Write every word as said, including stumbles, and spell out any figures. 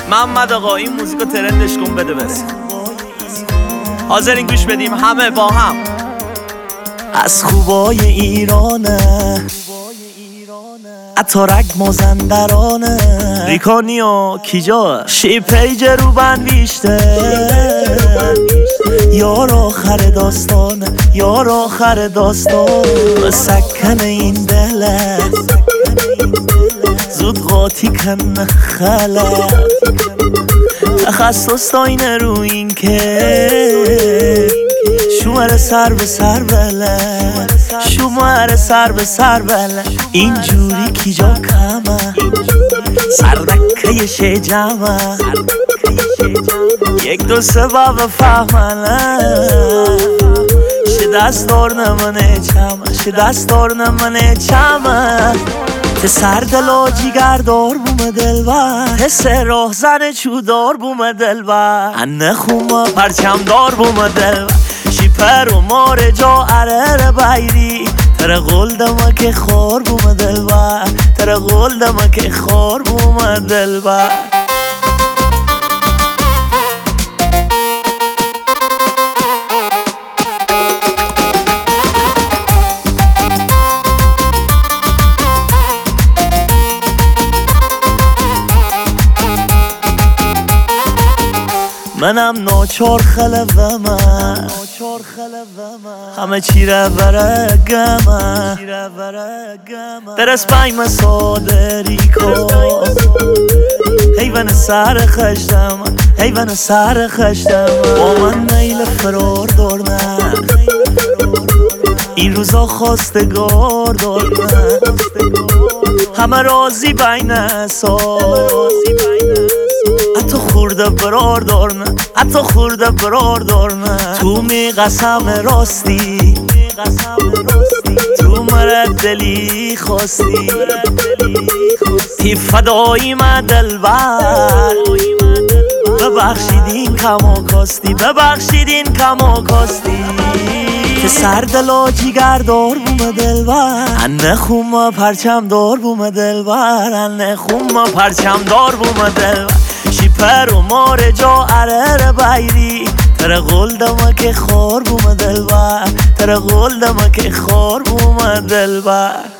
محمد آقا این موزیکو ترندش کن بده بس. حاضرین گوش بدیم همه با هم. از خوبای ایرانه اتارک مازندرانه ریکانی و کیجا شی پیج رو بند بیشته یار آخر داستانه یار آخر داستان سکن این دله زود قاطی کن خلق تخصص داینه رو این که شماره سر به سر بله شماره سر به سر بله اینجوری کی جا کمه سردکه شه جمعه یک دو سه بابا فهمنه شه دستار نمانه چمه شه دستار نمانه چمه ته سردلا جیگر دار بوم دلبر حس راه زن چودار بوم دلبر انه خوما پرچم دار بوم دلبر شی پر و مار جا عرر بایری تر قول دمه که خور بوم دلبر تر قول دمه که خور بوم دلبر منم ناچار خلومه همه چی را برگمه درس بایم صادری کن حیوان سر خشتم حیوان سر خشتم با من نیل فرار دارم این روزا خواستگار دارم همه رازی بین سال حتی خورده برار دارم حتی خورده برار دارم تو می قسم راستی تو مرد دلی خواستی تی فدایی من دلبر ببخشیدین کما کاستی ببخشیدین کما کاستی که سردلا جیگر دار بوم دلبر انه خوما پرچم دار بوم دلبر انه خوما پرچم دار بوم دلبر شی پر و مار جا عرر بایری تر قول دمه که خور بوم دلبر تر قول دمه که خور بوم دلبر